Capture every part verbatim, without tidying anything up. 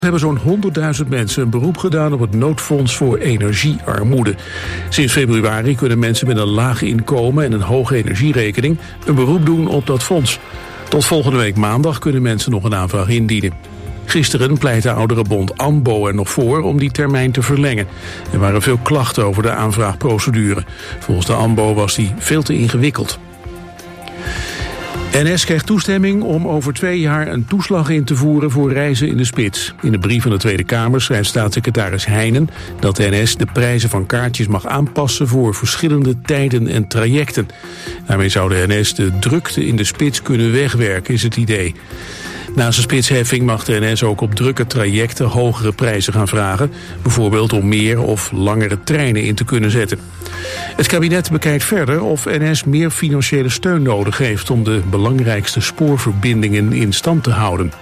hebben zo'n honderdduizend mensen een beroep gedaan op het noodfonds voor energiearmoede. Sinds februari kunnen mensen met een laag inkomen en een hoge energierekening een beroep doen op dat fonds. Tot volgende week maandag kunnen mensen nog een aanvraag indienen. Gisteren pleitte ouderenbond AMBO er nog voor om die termijn te verlengen. Er waren veel klachten over de aanvraagprocedure. Volgens de AMBO was die veel te ingewikkeld. N S krijgt toestemming om over twee jaar een toeslag in te voeren voor reizen in de spits. In de brief van de Tweede Kamer schrijft staatssecretaris Heijnen dat de N S de prijzen van kaartjes mag aanpassen voor verschillende tijden en trajecten. Daarmee zou de N S de drukte in de spits kunnen wegwerken, is het idee. Naast de spitsheffing mag de N S ook op drukke trajecten hogere prijzen gaan vragen, bijvoorbeeld om meer of langere treinen in te kunnen zetten. Het kabinet bekijkt verder of N S meer financiële steun nodig heeft om de belangrijkste spoorverbindingen in stand te houden.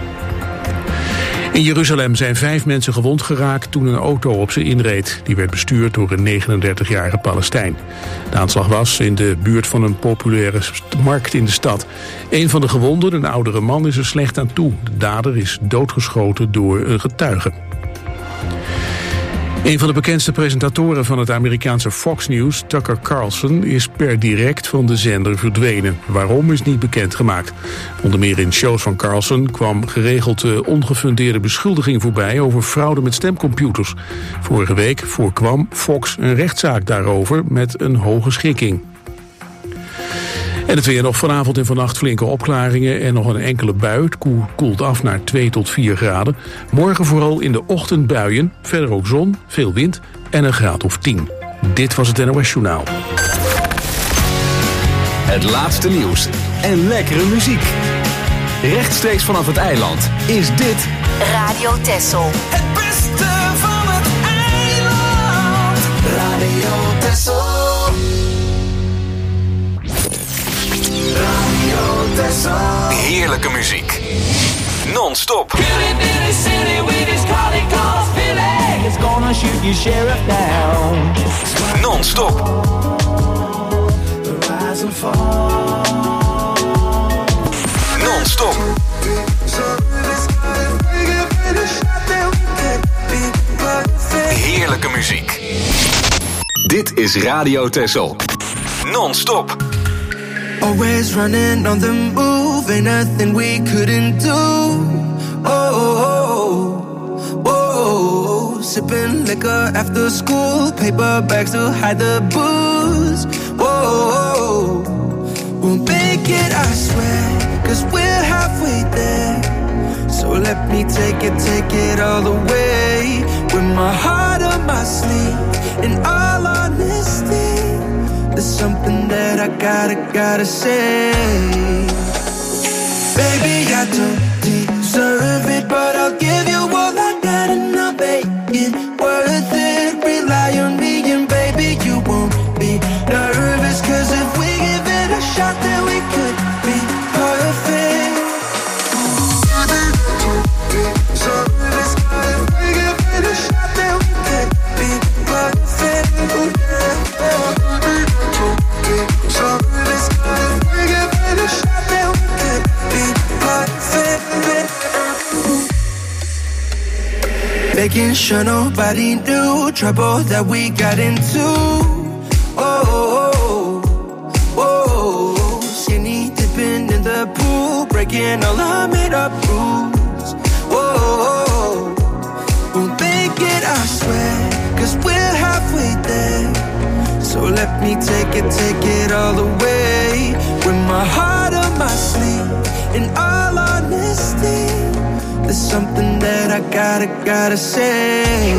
In Jeruzalem zijn vijf mensen gewond geraakt toen een auto op ze inreed. Die werd bestuurd door een negenendertigjarige Palestijn. De aanslag was in de buurt van een populaire markt in de stad. Een van de gewonden, een oudere man, is er slecht aan toe. De dader is doodgeschoten door een getuige. Een van de bekendste presentatoren van het Amerikaanse Fox News, Tucker Carlson, is per direct van de zender verdwenen. Waarom is niet bekendgemaakt. Onder meer in shows van Carlson kwam geregeld uh, ongefundeerde beschuldiging voorbij over fraude met stemcomputers. Vorige week voorkwam Fox een rechtszaak daarover met een hoge schikking. En het weer nog vanavond en vannacht flinke opklaringen en nog een enkele bui. Het koelt af naar twee tot vier graden. Morgen vooral in de ochtend buien, verder ook zon, veel wind en een graad of tien. Dit was het N O S Journaal. Het laatste nieuws en lekkere muziek. Rechtstreeks vanaf het eiland is dit Radio Texel. Het beste van het eiland. Radio Texel. heerlijke muziek. Non-stop. Non-stop. Non-stop. Heerlijke muziek. Dit is Radio Texel. Non-stop. Always running on the move, ain't nothing we couldn't do. Oh, oh, oh, oh. Sipping liquor after school, paper bags to hide the booze. Oh, oh, we'll make it, I swear, cause we're halfway there. So let me take it, take it all the way. With my heart on my sleeve, in all honesty, there's something that I gotta, gotta say. Baby, I don't deserve it, but I'll give you all I got and I'll make it worth it. Rely on me and baby, you won't be nervous, cause if we give it a shot, then we could be perfect. Making sure nobody knew trouble that we got into. Oh, oh, oh, oh. Skinny dipping in the pool, breaking all our made up rules. Oh, oh, oh. We'll make it, I swear, cause we're halfway there. So let me take it, take it all the way. With my heart on my sleeve, in all honesty, there's something that I gotta, gotta say.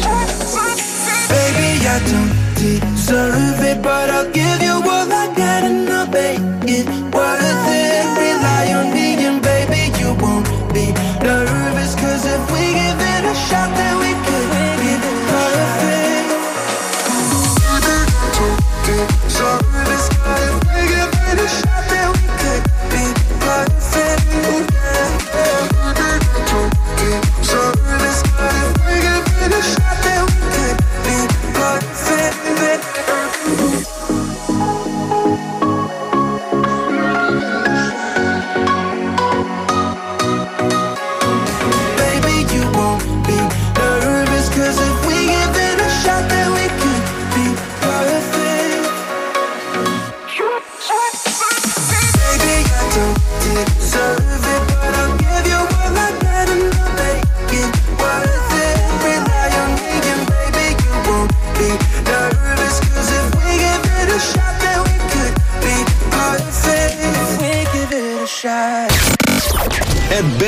Baby, I don't deserve it, but I'll give you all I got and I'll make it worth it. Rely on me and baby, you won't be nervous, cause if we give it a shot, then we could be perfect. So if we give it a shot, then we could be perfect.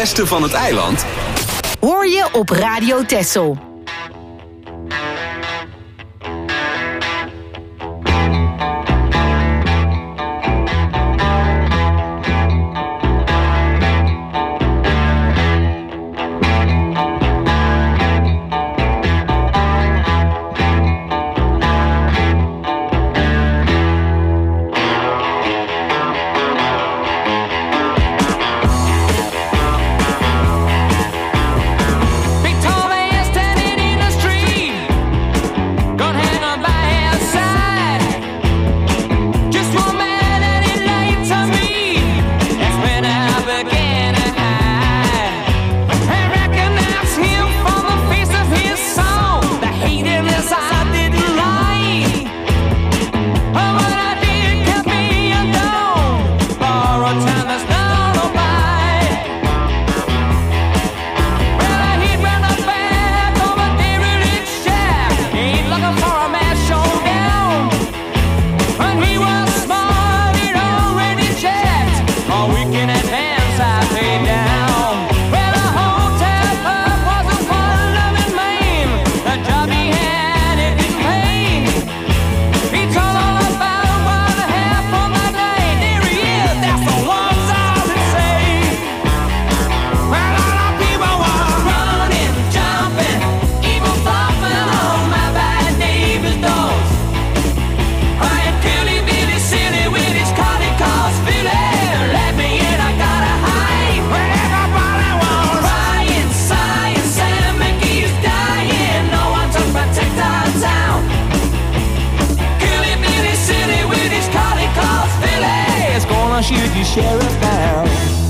beste van het eiland hoor je op Radio Texel. Should you share a pound?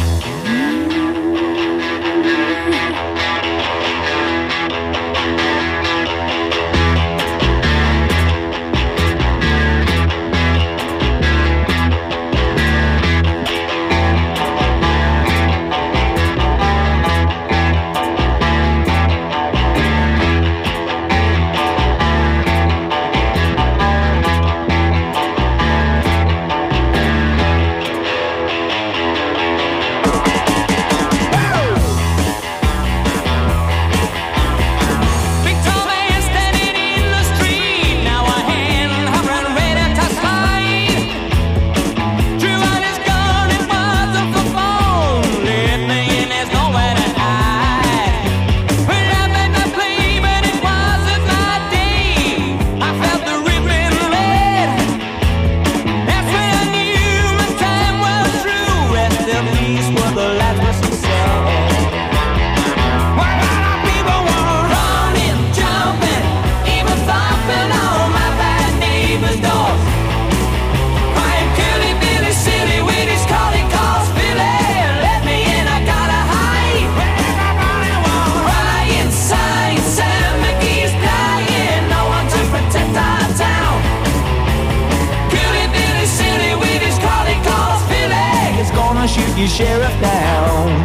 You sheriff down.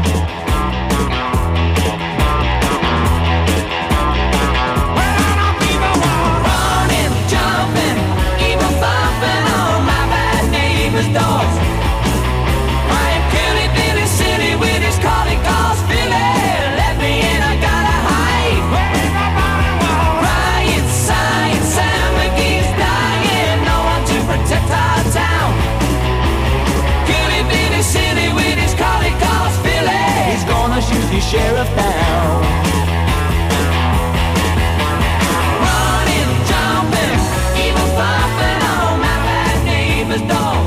Running, jumping, even bumping on my bad neighbor's doors. I am Killy Billy City with his calling calls Philly. Let me in, I gotta hide. Riot signs, Sam McGee's dying. No one to protect our town. Killy Billy City with his calling calls Philly. He's gonna shoot the sheriff down. Running, jumping, even bumping on my bad neighbor's door.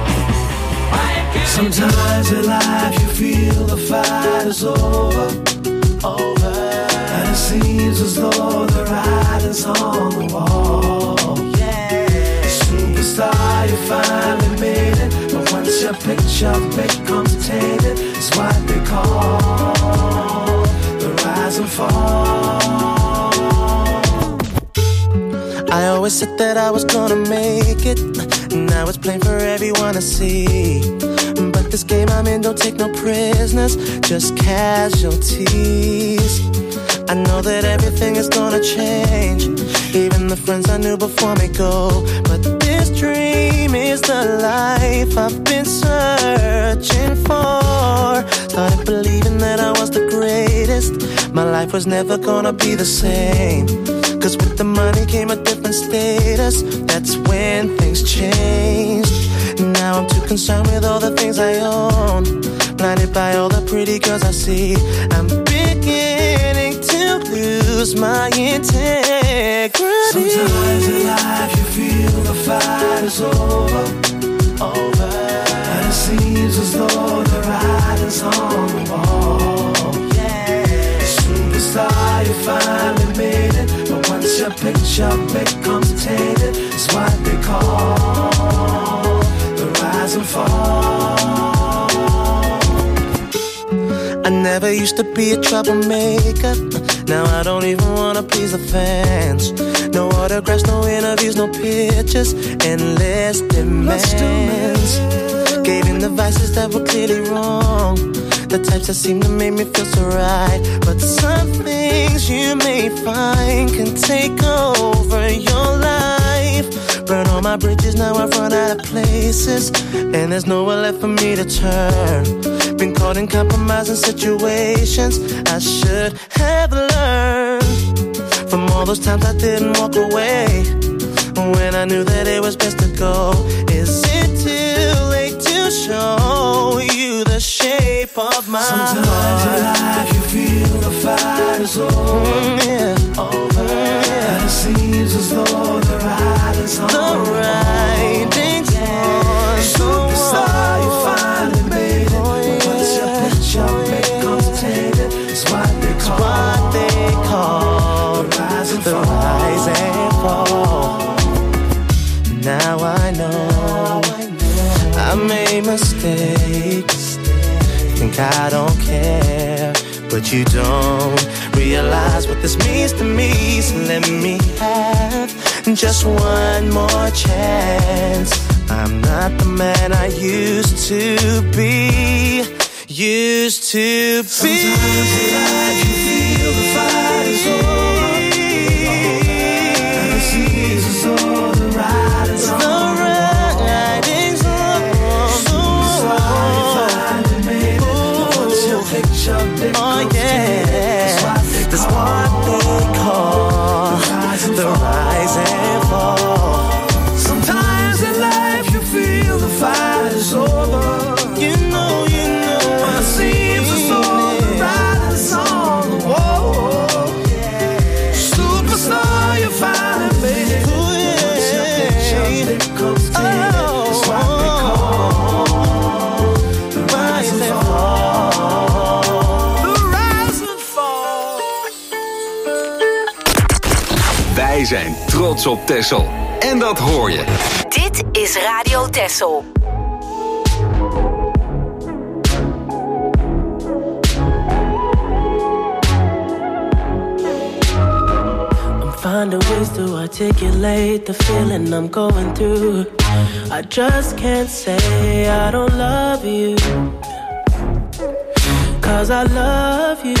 Sometimes in life you feel the fight is over, over, and it seems as though the writing's on the wall. Yeah, superstar, you finally made it, but once your picture becomes tainted, it's what they call the rise and fall. I always said that I was gonna make it, now it's plain for everyone to see. But this game I'm in don't take no prisoners, just casualties. I know that everything is gonna change, even the friends I knew before me go. But this dream is the life I've been searching for. Started believing that I was the greatest. My life was never gonna be the same. Cause with the money came a different status. That's when things changed. Now I'm too concerned with all the things I own. Blinded by all the pretty girls I see. I'm beginning to lose my integrity. Sometimes in life you feel the fight is over, over, and it seems as though the writing's on the wall. Yeah, superstar, you finally made it, but once your picture becomes tainted, it's what they call the rise and fall. I never used to be a troublemaker. Now I don't even wanna please the fans. No autographs, no interviews, no pictures. Endless demands. Gave in the vices that were clearly wrong. The types that seem to make me feel so right. But some things you may find can take over your life. Burn all my bridges, now I've run out of places. And there's nowhere left for me to turn. Been caught in compromising situations I should have learned from all those times I didn't walk away when I knew that it was best to go. Is it too late to show you the shape of my Sometimes heart? in life you feel the fight is over, Mm, yeah. over, yeah. And it seems as though the writing's on The the writing's on the superstar, you finally made it. Oh, But once your picture becomes tainted, it's what they call, what they call the rise and the fall. rise and fall. Now I know I made mistakes. Think I don't care, but you don't realize what this means to me. So let me have just one more chance. I'm not the man I used to be. Used to be. Sometimes in life you feel the fight is over, and it seems as though the writing's on the wall. Writing's on the Superstar, you finally made it. But once your picture becomes Oh tainted, yeah, it's what they that's call what they call the rise and the rise and fall. Sometimes in life you feel the fight is over. You know, you know, And it seems as though the writing's on the wall. Superstar, you finally made it. Ooh, yeah. Once your picture becomes tainted, it's what they call the rise and fall. The rise and fall. Wij zijn trots op Texel. En dat hoor je. Dit is Radio Texel. Finding ways to articulate the feeling I'm going through. I just can't say I don't love you, 'cause I love you.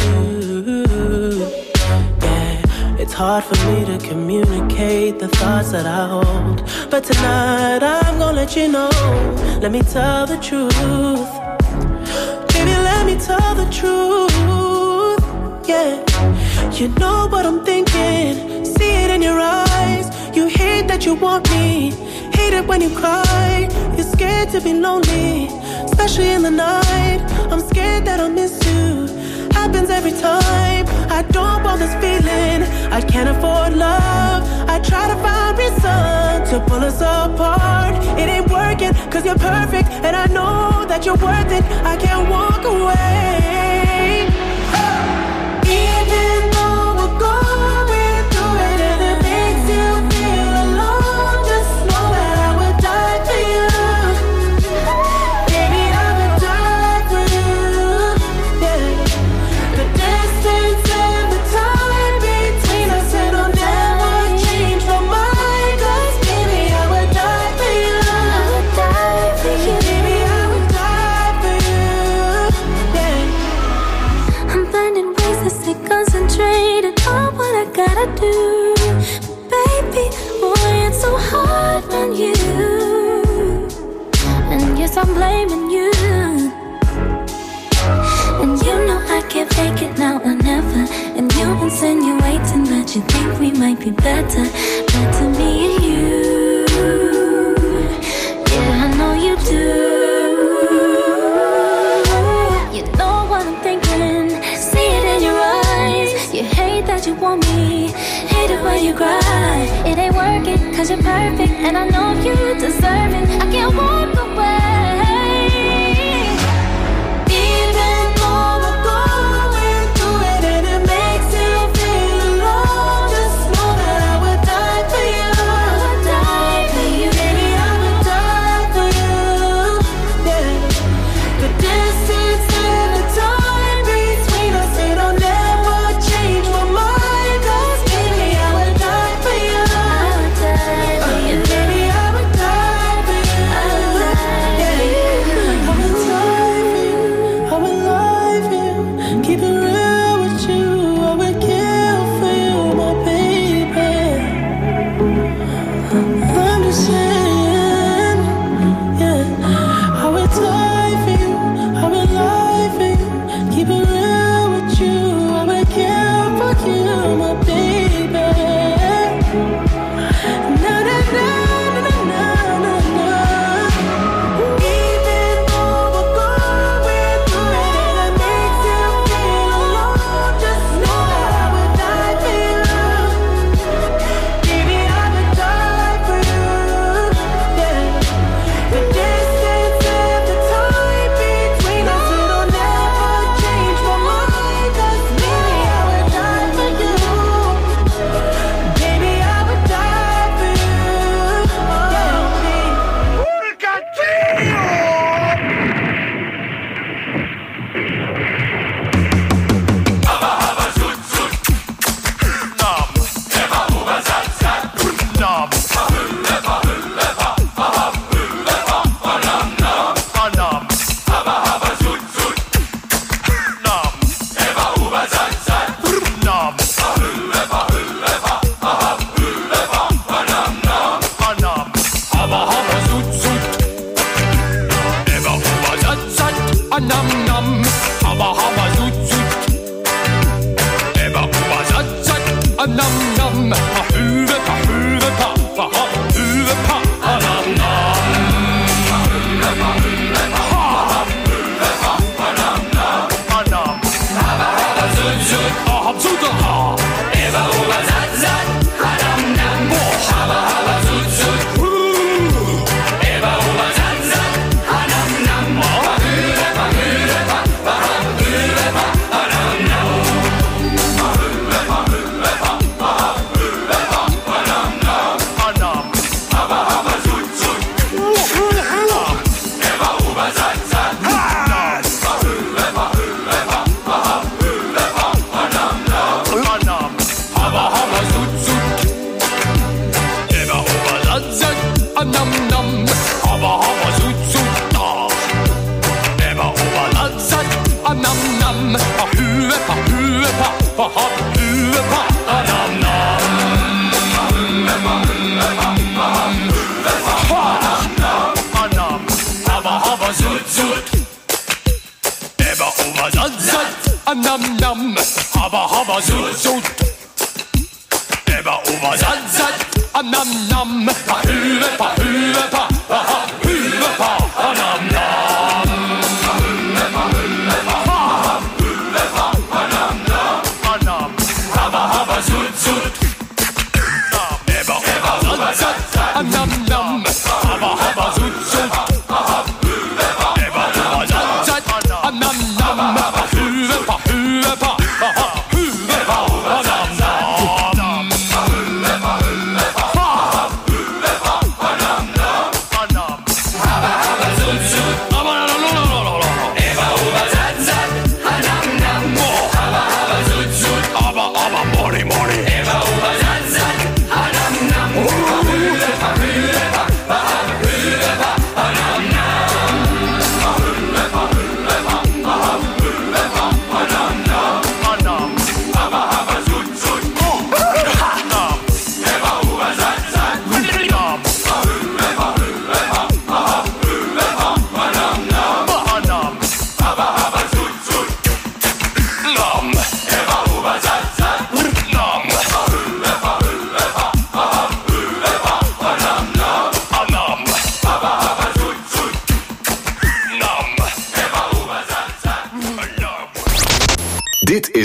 Yeah, it's hard for me to communicate the thoughts that I hold, but tonight I'm gonna let you know. Let me tell the truth. Baby, let me tell the truth. Yeah, you know what I'm thinking. See it in your eyes. You hate that you want me. Hate it when you cry. You're scared to be lonely, especially in the night. I'm scared that I'll miss you. Happens every time. I don't want this feeling. I can't afford love. I try to find reason to pull us apart. It ain't working 'cause you're perfect, and I know that you're worth it. I can't walk away. Even though we're going through it and it makes you feel alone, just know that I would die for you. Baby, I would die for you. Yeah. The distance and the time between us, it'll never change my mind. 'Cause baby, I would die for you. I would die for you. Baby, I would die for you. Yeah. I'm finding ways to stay concentrated on what I gotta do. Baby, boy, it's so hard on you. I'm blaming you. And you know I can't fake it now or never. And you insinuating that you think we might be better, better me and you. Yeah, I know you do. You know what I'm thinking, see it in your eyes. You hate that you want me, hate it when you cry. It ain't working cause you're perfect, and I know you deserve it. I can't walk away.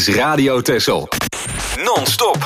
is Radio Texel. Non-stop.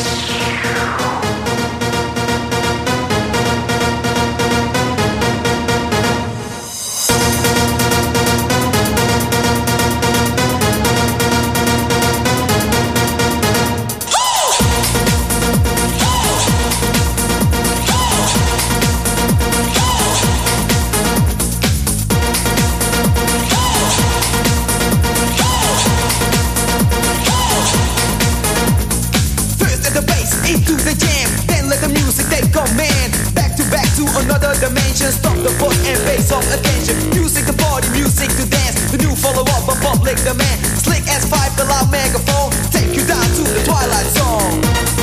Dimension, stop the boat and face off attention. Music to party, music to dance. The new follow-up of public demand. Slick as five, the loud megaphone. Take you down to the Twilight Zone.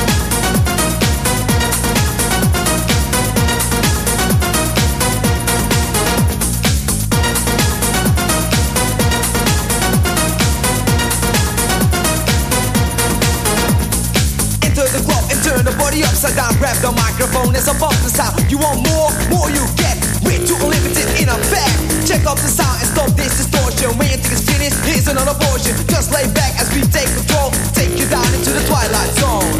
Enter the club and turn the body upside down. Grab the microphone as a bump the sound. You want more? More you get. Way too unlimited in effect. Check out the sound and stop this distortion. When you think it's finished, here's another portion. Just lay back as we take control. Take you down into the Twilight Zone.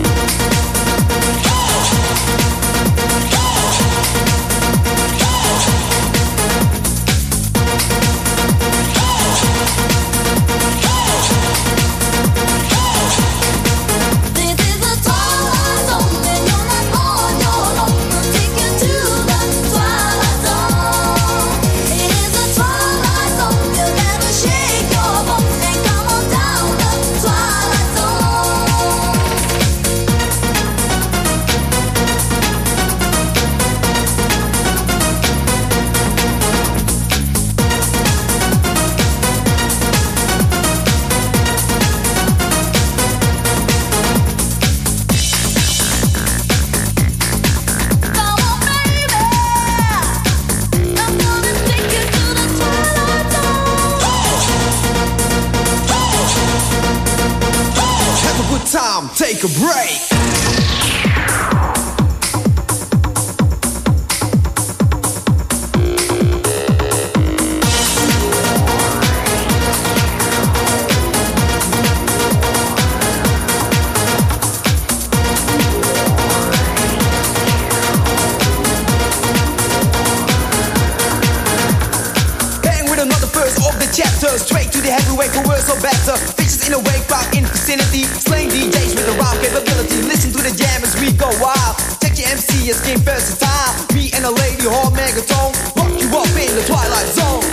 Take a break. Bang with another verse of the chapter. Straight to the heavyweight, for worse or better. Bitches in a wake crowd in vicinity. Slaying D Js with around capability. Listen to the jam as we go wild. Check your M C as game versatile. Me and a lady hall megatone. Rock you up in the Twilight Zone.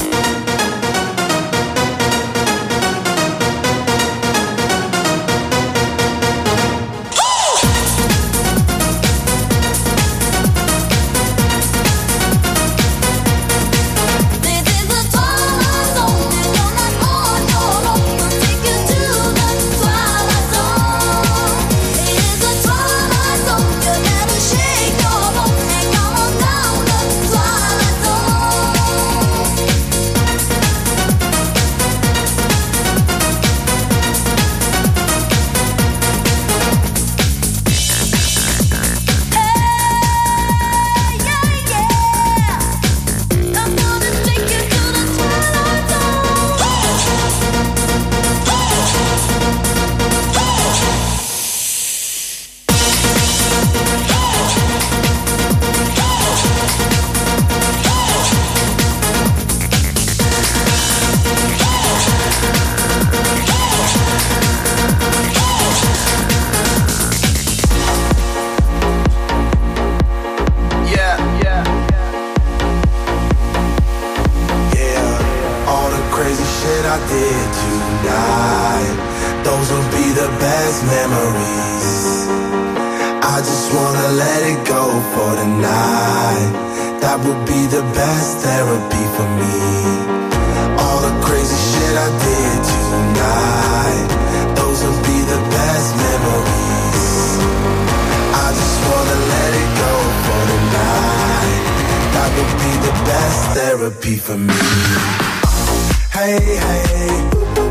Therapy for me. Hey, hey.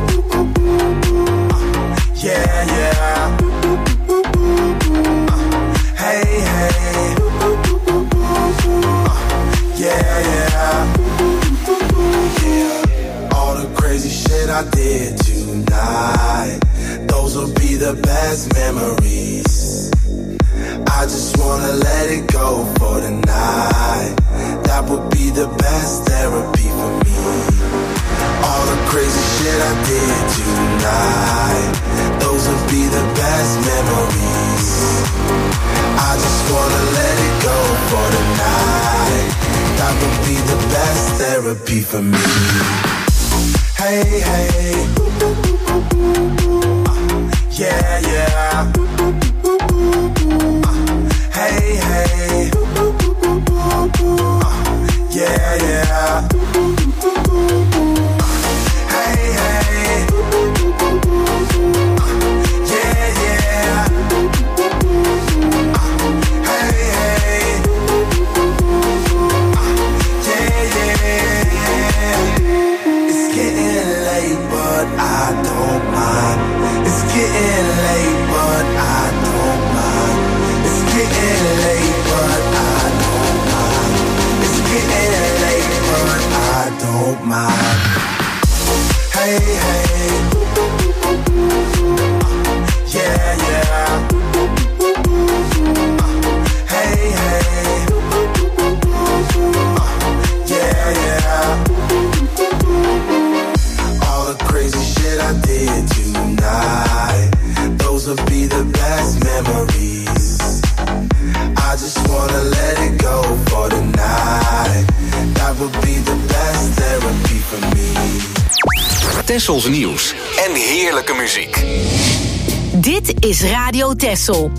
Yeah, yeah. Hey, hey. Yeah, yeah. Yeah. All the crazy shit I did tonight. Those best memories. I just wanna let it go for the night. That would be the best therapy for me. All the crazy shit I did tonight, those would be the best memories. I just wanna let it go for the night. That would be the best therapy for me. Hey, hey, uh, yeah, yeah. Uh, hey, hey, uh, yeah, yeah. Don't mind. Hey, hey, uh, yeah, yeah. Uh, hey, hey, uh, yeah, yeah. All the crazy shit I did tonight, those would be the best memories. I just wanna let it go for the night. That would be the best therapy for me. Tessels nieuws en heerlijke muziek. Dit is Radio Tessel.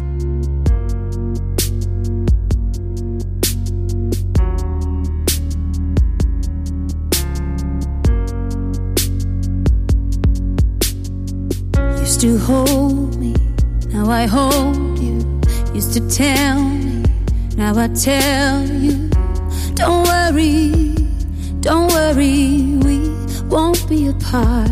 Used to hold me, now I hold you. Used to tell me, now I tell you. Don't worry, don't worry, we won't be apart.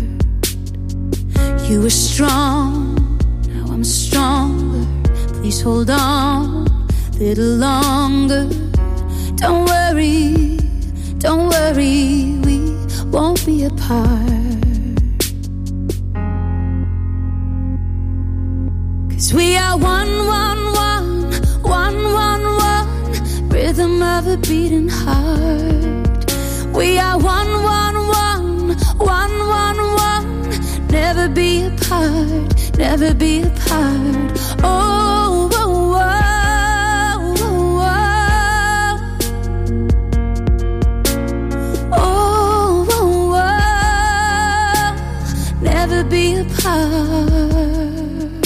You were strong, now I'm stronger. Please hold on a little longer. Don't worry, don't worry, we won't be apart. 'Cause we are one, one, one, one, one, one. Rhythm of a beating heart. We are one, one, one, one, one, one. Never be apart, never be apart. Oh, oh, oh, oh, oh, oh, oh, oh. Never be apart.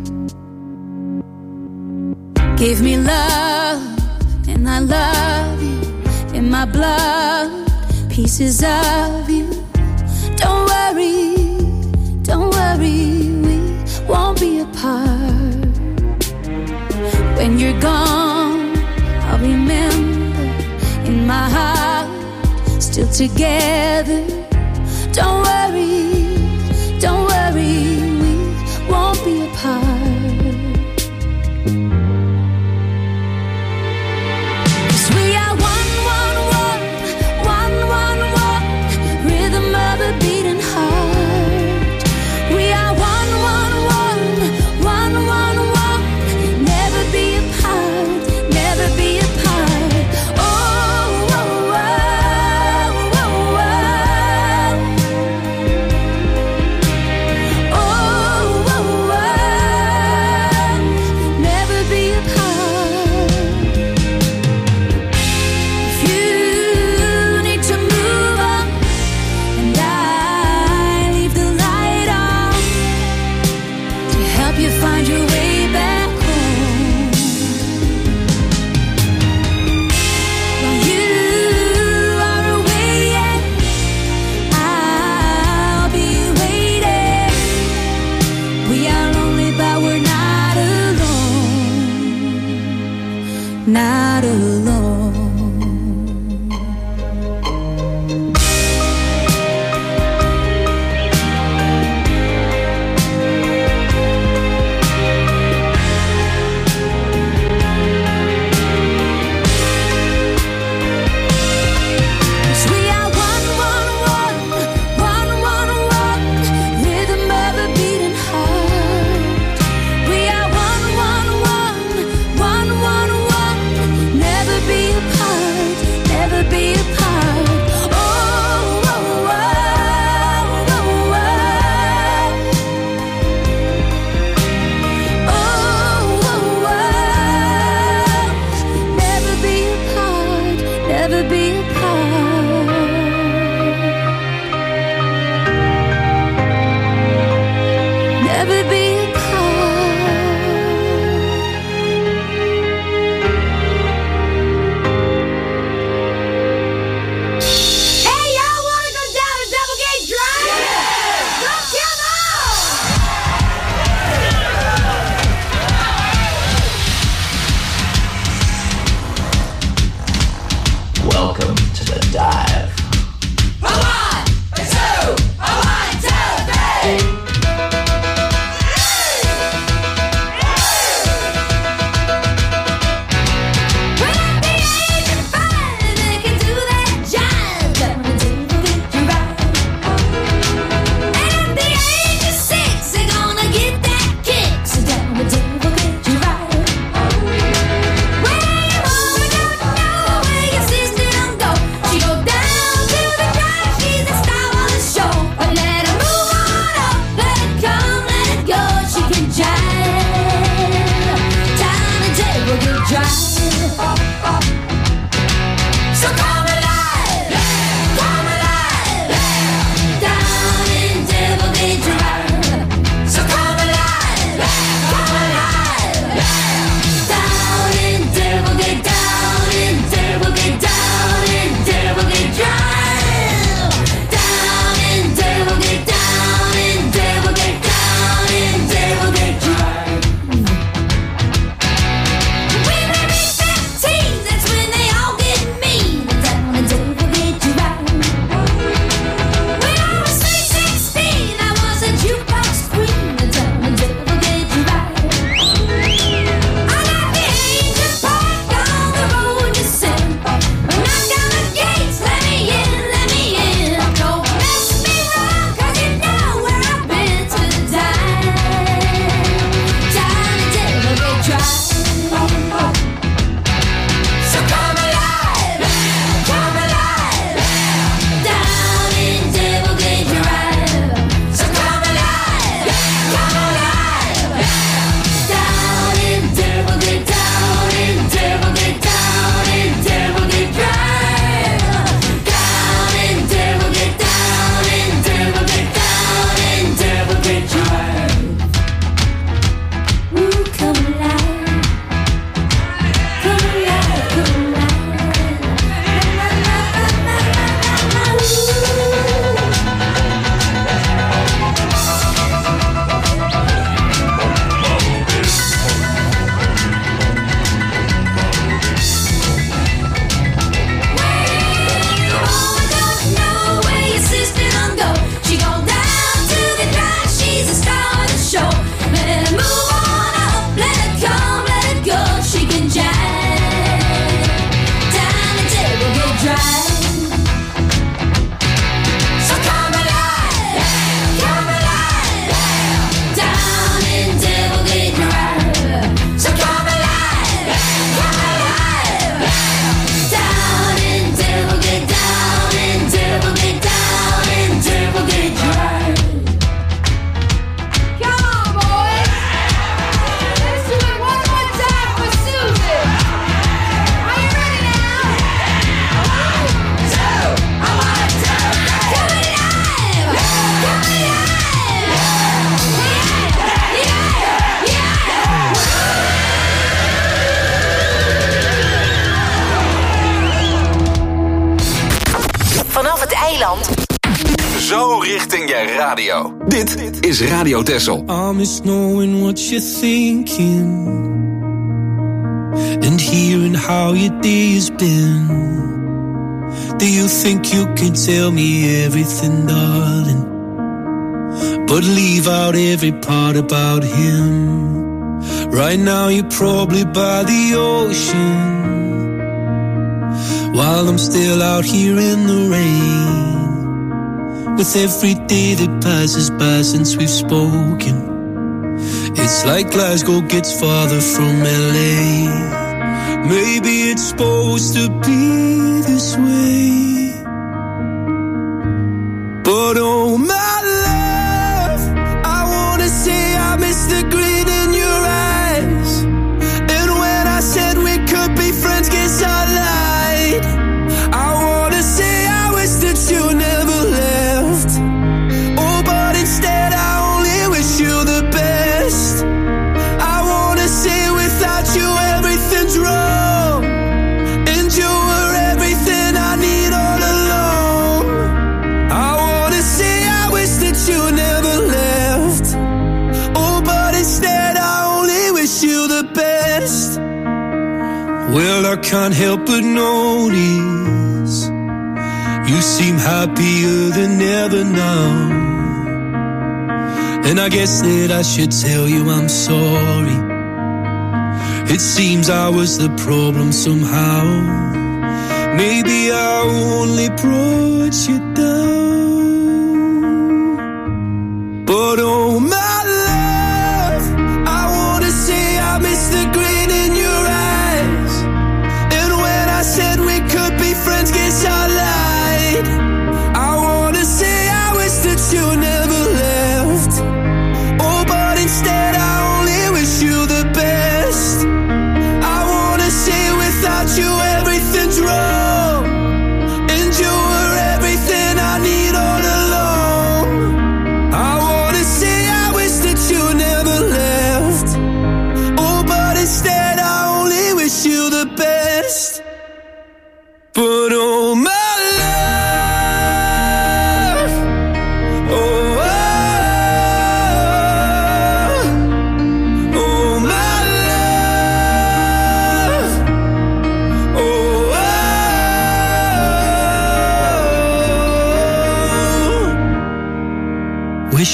Give me love, and I love you in my blood, pieces of you. Don't worry, don't worry, we won't be apart. When you're gone, I'll remember in my heart, still together. Don't worry, don't worry, we won't be apart. Not alone. Rhythm of a beating heart. Zo richting je radio. Dit is Radio Texel. I miss knowing what you're thinking and hearing how your day has been. Do you think you can tell me everything, darling, but leave out every part about him? Right now you're probably by the ocean, while I'm still out here in the rain. With every day that passes by since we've spoken, it's like Glasgow gets farther from L A. Maybe it's supposed to be this way, but oh my love, I wanna say I miss the green in your eyes. And when I said we could be friends, guess I lied. I wanna say I wish that you never left. Oh, but instead I only wish you the best. I wanna say without you everything's wrong, and you were everything I need all along. I wanna say I wish that you never left. Oh, but instead I only wish you the best. Well, I can't help but notice you seem happier than ever now. And I guess that I should tell you I'm sorry. It seems I was the problem somehow. Maybe I only brought you down. But oh my love, I wanna say I miss the green in your eyes. And when I said we could be friends, guess I lied. I wanna say I wish that you never left. Oh, but instead I only wish you the best. I wanna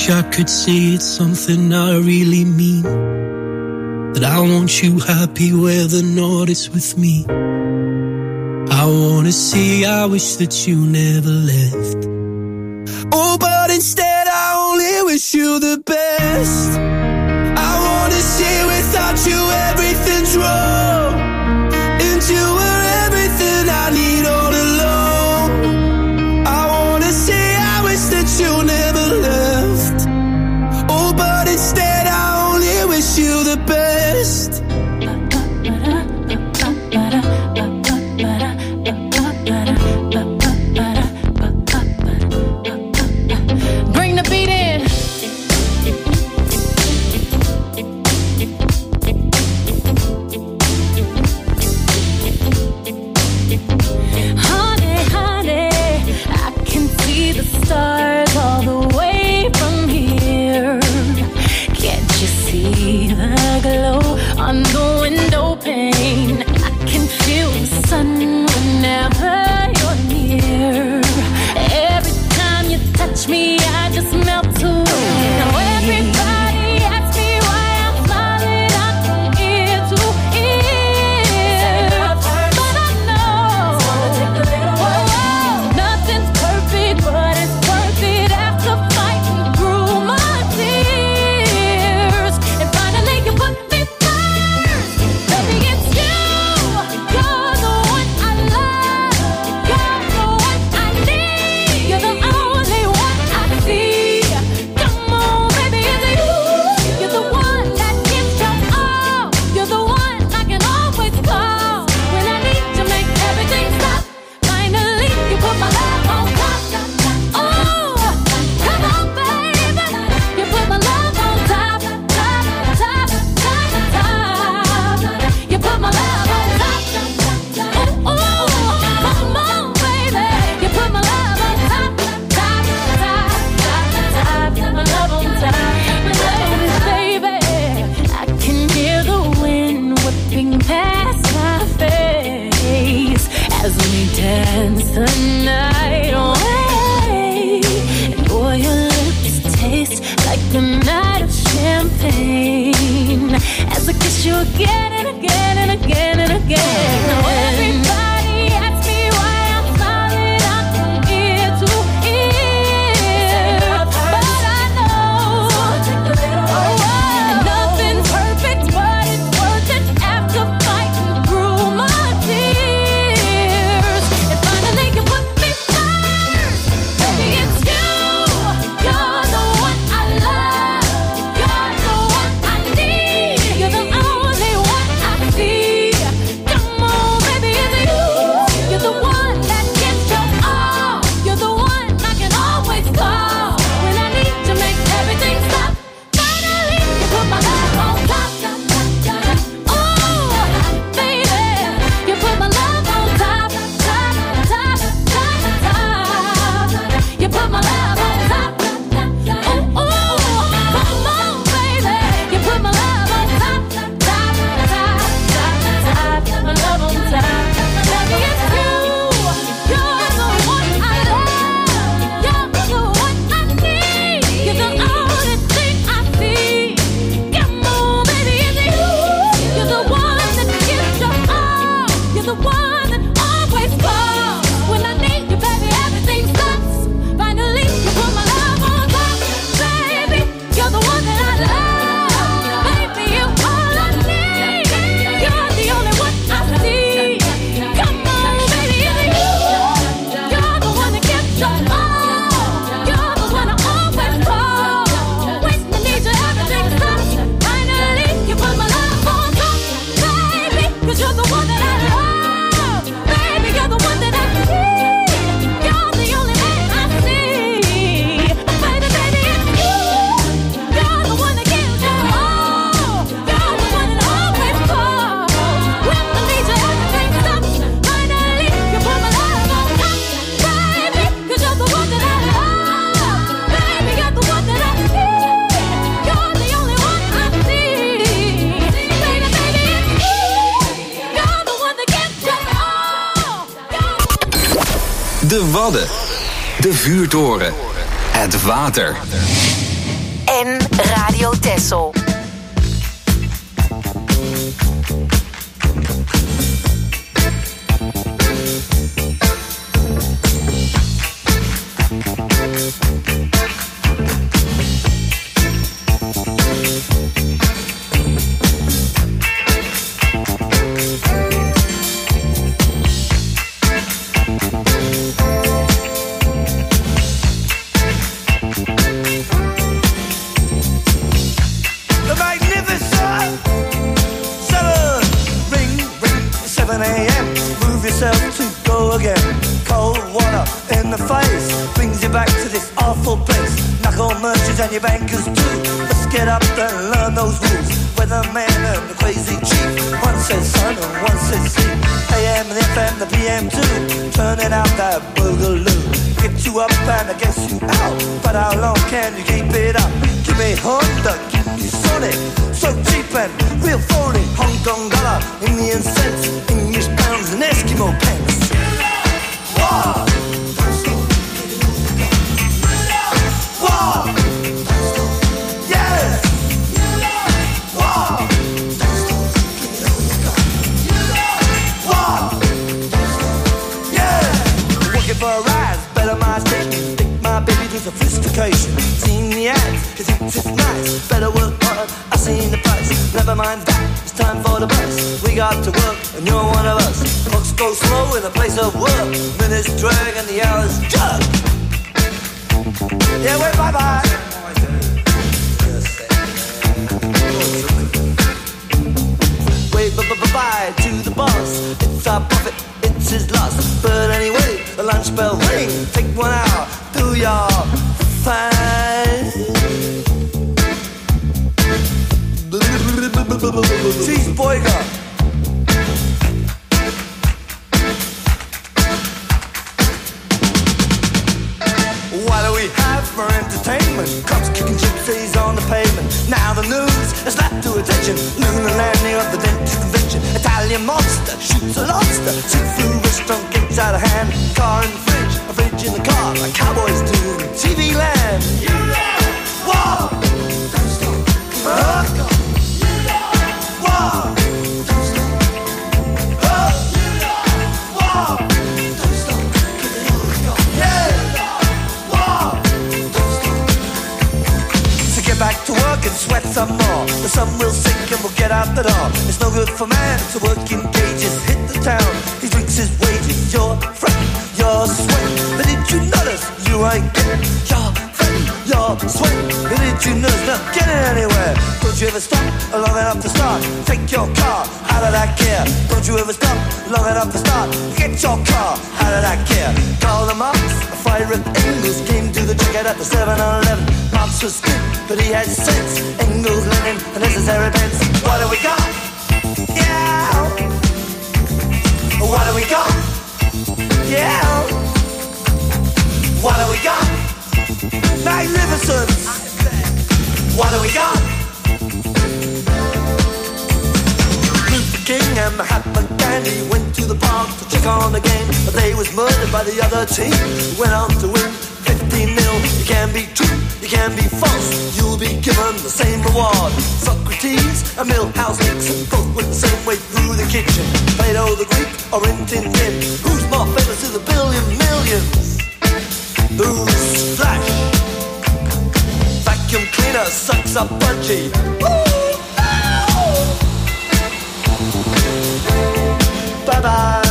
wish I could say it's something I really mean, that I want you happy where the north is with me. I wanna say I wish that you never left. Oh, but instead I only wish you the best. I wanna say without you everything's wrong, and you were everything I need all along. I wanna say I wish that you never left. Oh, but instead I only wish you the best. Bring the beat in. Honey, honey, I can see the stars all the way from here. Can't you see the glow on the window pane? I can feel the sun whenever you're near. Every time you touch me, I just melt away. Now everybody asks me why I'm smiling out from ear to ear, but I know whoa, nothing's perfect, but it's worth it after fighting through my tears. And finally you put me first. Baby, it's you. You're the one I love. You're the one I need. You're the only one I see. Come on, baby, it's you. You're the one that gives your all. You're the one I can always call when I need to make everything stop. Finally, you put my love on top. Oh, come on, baby. You put my love on top, top, top, top, top. You put my love on top. Oh, oh, come on, baby. You put my love on top, top, top, top, top. My love on top. My love is, baby. I can hear the wind whipping past my face as we dance the night away. And boy, your lips taste like the night of champagne as I kiss you again and again and again and again. Now everybody asks me why I'm smiling out from ear to ear, but I know oh, nothing's perfect, but it's worth it after fighting through my tears. And finally you put me first. Baby, it's you. You're the one I love. You're the one I need. You're the only one I see. Come on, baby, it's you. You're the one that gives your all. You're the one I can always call when I need to make everything stop. Finally, you put my love on top. Oh, baby, you put my love on top, top, top, top, top. You put my love on top. Oh, oh, come on, baby, you put my love on top, top, top, top, top. My love on top. Baby, it's you. You're the one I love. You're the one I need. You're the only thing I see. Come on, baby, it's you. You're the one that gives your all. You're the one that always calls when I need you, baby. Everything stops. Finally, you put my love on top, baby. You're the one that I love, baby. You're all I need. You're the only one I see. Come on, baby, it's you. You're the one that gives your all. You're the one I always call when I need you. Everything stops. Finally, you put my love on top, baby. 'Cause you're the one that I love, baby. You're the one that I need. You're the only man I see. Baby, baby, it's you. You're the one that gives your all. You're the one that always calls when I need you. Everything stops. Finally, you put my love on top, baby. 'Cause you're the one that I love, baby. You're the one that I need. You're the only one I see. Baby, baby, it's you. You're the one that gives your all. De Wadden. De vuurtoren. Het water. Radio Texel. And your bankers too. Let's get up and learn those rules. Weatherman and the crazy chief. One says sun and one says sea. A M and the F M, the P M too. Turning out that boogaloo. Get you up and I guess you out. But how long can you keep it up? Give me Honda, give me Sonic. So cheap and real phony. Hong Kong dollar, Indian cents, English pounds and Eskimo pence. Whoa! Whoa! For a rise, better my station. Take my baby to sophistication. Seen the ads, it thinks it's nice. Better work hard, I seen the price. Never mind that, it's time for the bus. We got to work, and you're one of us. Clocks go slow in a place of work. Minutes drag and the hours jug. Yeah, wait, bye bye. Wait, bye bye bye to the boss. It's our profit. It's his loss, but anyway, the lunch bell ring. Take one hour, do your fine. Cheese boyga. What do we have for entertainment? Cops kicking gypsies on the pavement. Now the news is slapped to attention. Lunar landing of the dentist convention. Italian monster shoots a lobster. Seafood restaurant gets out of hand. Car in the fridge, a fridge in the car. Like cowboys do in T V land. You know, whoa, don't stop, uh, you know, whoa, don't stop, uh, you know, whoa, don't stop, yeah, whoa, don't stop. So get back to work and sweat some more. The sun will sink and we'll get out the door. It's no good for man to work in cages. Hit the town, he drinks his wages. Your friend, your sweat. But did you notice you ain't getting your friend, your sweat? But did you notice not getting anywhere? Don't you ever stop long enough to start? Take your car out of that gear. Don't you ever stop long enough to start? Get your car out of that gear. Call the Marx, a fire at Engels came to the checkout at the seven eleven. Marx was good, but he had sense. Engels, Lenin, the necessary pence. What do we got? Yeah. What do we got? Yeah. What do we got? Magnificence. What do we got? Luther King and Mahatma Gandhi went to the park to check on the game, but they was murdered by the other team. Went on to win fifteen nil. You can be true, you can be false. You'll be given the same reward. Socrates and Milhouse Nixon both went the same way through the kitchen. Plato the Greek or Rin Tin Tin. Who's more famous to the billion millions? Who's Flash? Vacuum cleaner sucks up budgie. Bye bye.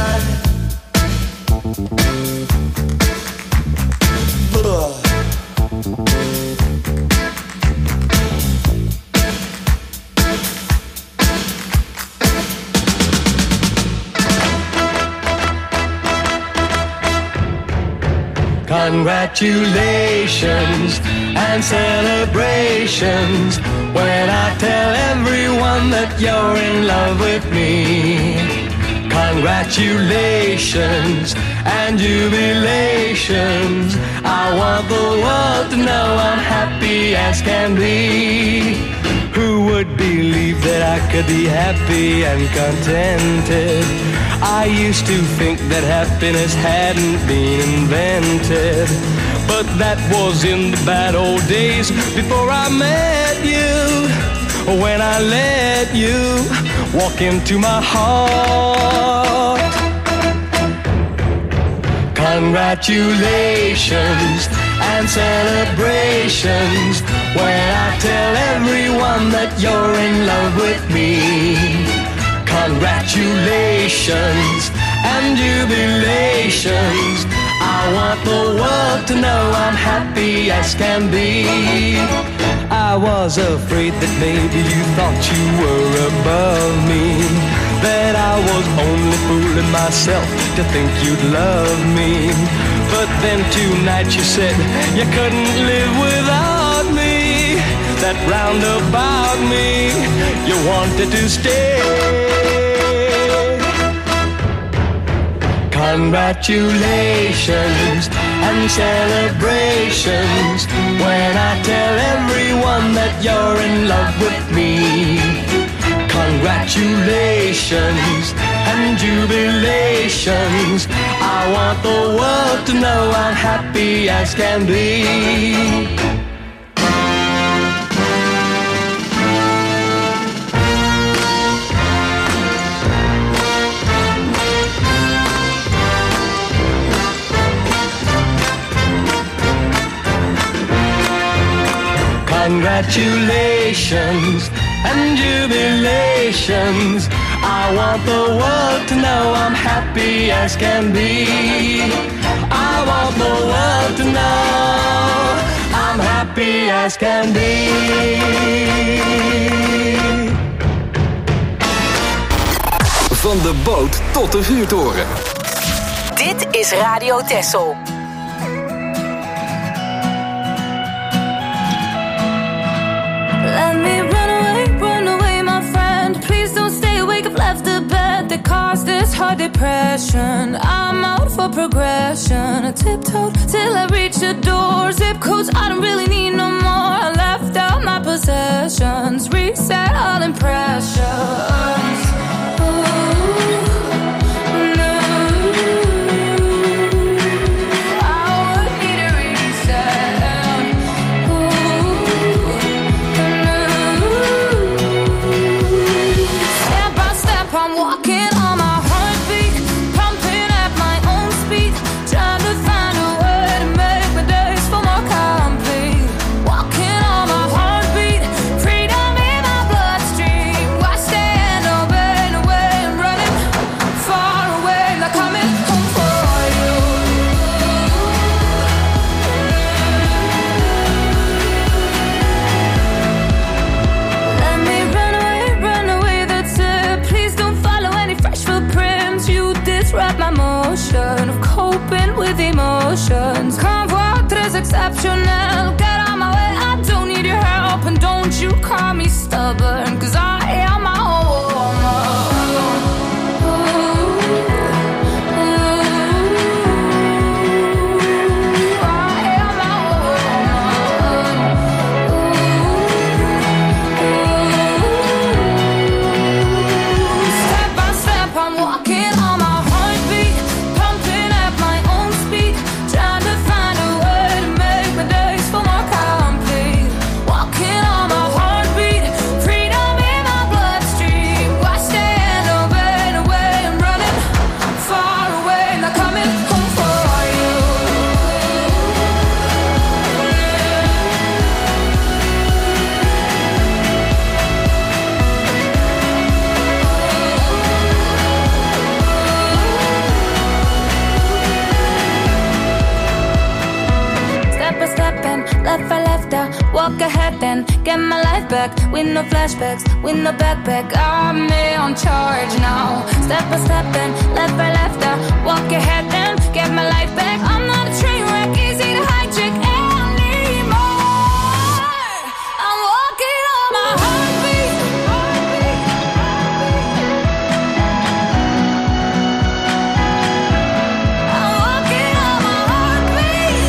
Congratulations and celebrations when I tell everyone that you're in love with me. Congratulations and jubilations. I want the world to know I'm happy as can be. Who would believe that I could be happy and contented? I used to think that happiness hadn't been invented, but that was in the bad old days before I met you. When I let you walk into my heart. Congratulations and celebrations when I tell everyone that you're in love with me. Congratulations and jubilations. I want the world to know I'm happy as can be. I was afraid that maybe you thought you were above me, that I was only fooling myself to think you'd love me. But then tonight you said you couldn't live without me, that roundabout me you wanted to stay. Congratulations and celebrations when I tell everyone that you're in love with me. Congratulations and jubilations. I want the world to know I'm happy as can be. Congratulations and jubilations. I want the world to know I'm happy as can be. I want the world to know I'm happy as can be. Van de boot tot de vuurtoren. Dit is Radio Texel. Let me run away, run away, my friend. Please don't stay awake, I've left the bed that caused this hard depression. I'm out for progression. I tiptoed till I reached the door. Zip codes I don't really need no more. I left out my possessions. Reset all impressions. Emotions. Convoy tres exceptional. Get on my way, I don't need your help. And don't you call me stubborn, cause I am my own woman. Walk ahead then, get my life back. With no flashbacks, with no backpack. I'm me on charge now. Step by step and left by left out. Walk ahead then, get my life back. I'm not a train wreck, easy to hijack anymore. I'm walking on my heartbeat. I'm walking on my heartbeat.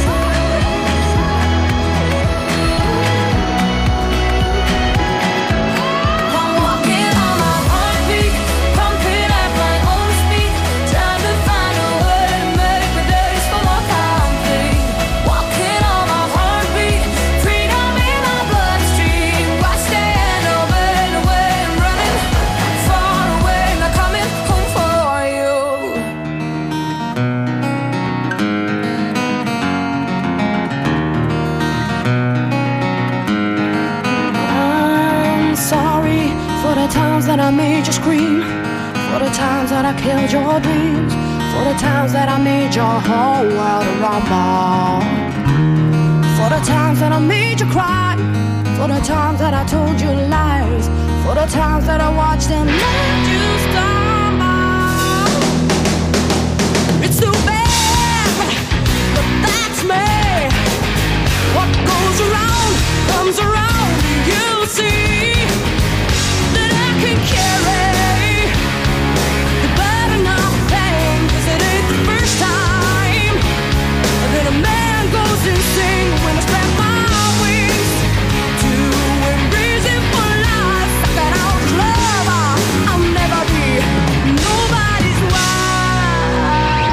I'm walking on my heartbeat, pumping at my own speed. I made you scream, for the times that I killed your dreams, for the times that I made your whole world a rumble, for the times that I made you cry, for the times that I told you lies, for the times that I watched and let you stumble. It's too bad, but that's me. What goes around comes around. You see that I can carry the burden of pain, 'cause it ain't the first time that a man goes insane when I spread my wings to embrace it for life. I got out of love, I'll never be nobody's wife.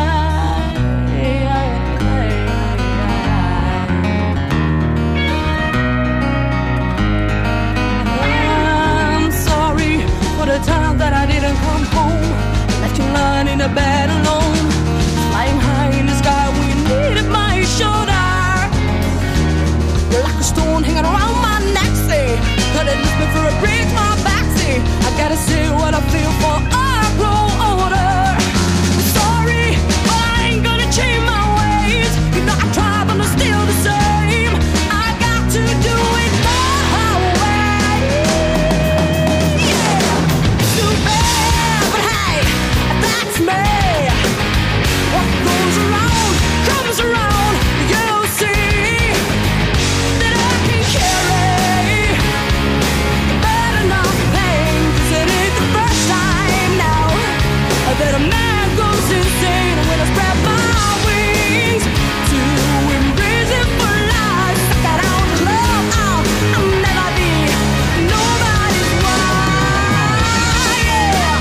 I'm sorry for the time that I didn't come home, left you lying in the bed alone, flying high in the sky when you needed my shoulder. You're like a stone hanging around my neck, say, could it lift me for a break, my back, say, I gotta say what I feel for I grow older. Sorry, but I ain't gonna change my ways. You know I try, but I'm still the same. I got to do it my way. Yeah, too bad, but hey, that's me. What goes around comes around. You see that I can carry the burden of pain, 'cause it ain't the first time now that a man goes insane when I spread my wings to embrace it for life. I got out of love, I'll, I'll never be nobody's wife. Yeah.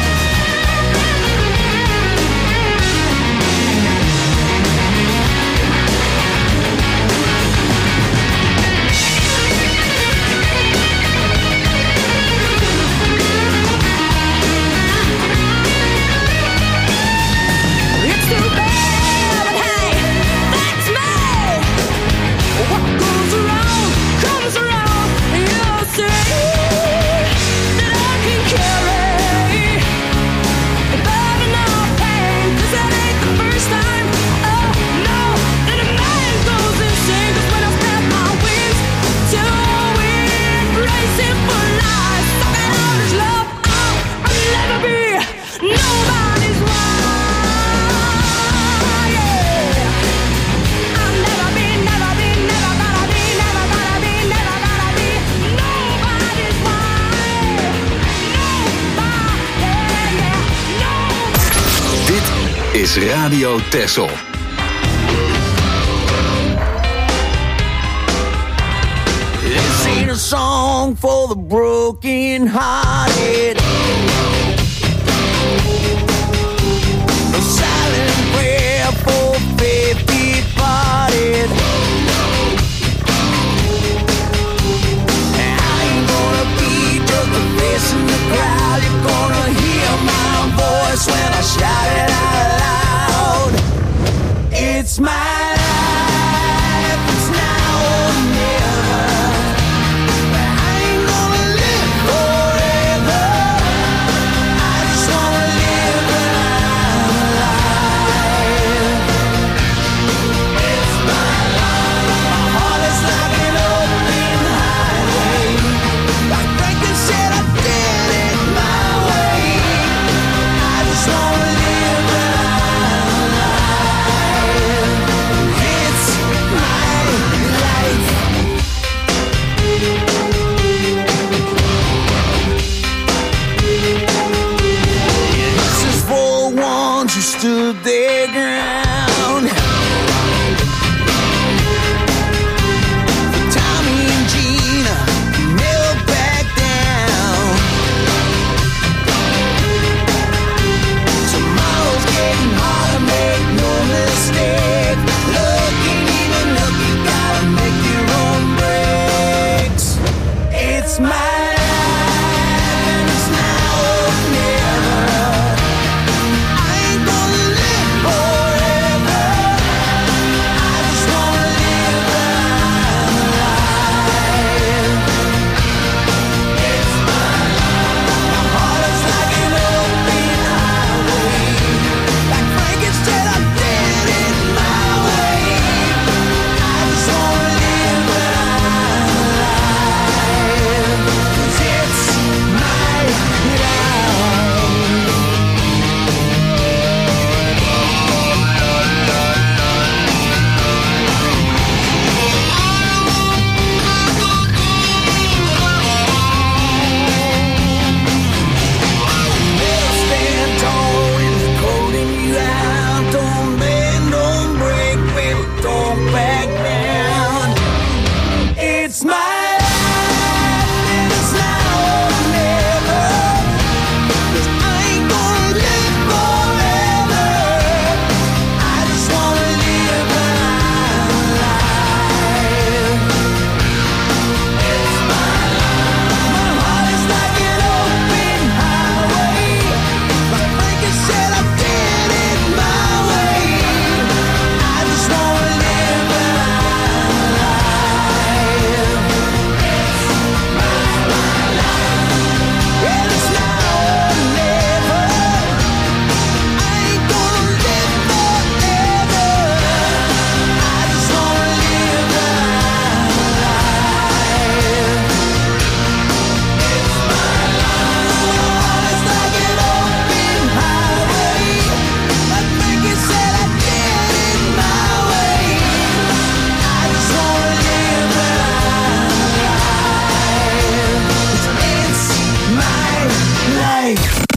It's too bad, but hey, that's me. What goes around comes around. You see that I can carry the burden of pain, 'cause that ain't the first time, oh no, that a man goes insane. 'Cause when I spread my wings to embrace it for life, I got all this love, oh, I'll never be nobody's wife. Yeah. I'll never be, never be, never gonna be, never gonna be, never gonna be nobody's wife. Nobody, yeah, nobody. Dit is Radio Texel. This ain't a song for the broken hearted. A silent prayer for faith departed. I ain't gonna be just a face in the crowd. You're gonna hear my voice when I shout it out loud. It's my life, it's now or never. I ain't gonna live forever. I just wanna live when I'm alive. It's my life. My heart is like an open highway. Like Franklin said, I did it my way. I just wanna live when I'm alive. It's my life. This is for the ones who stood their ground.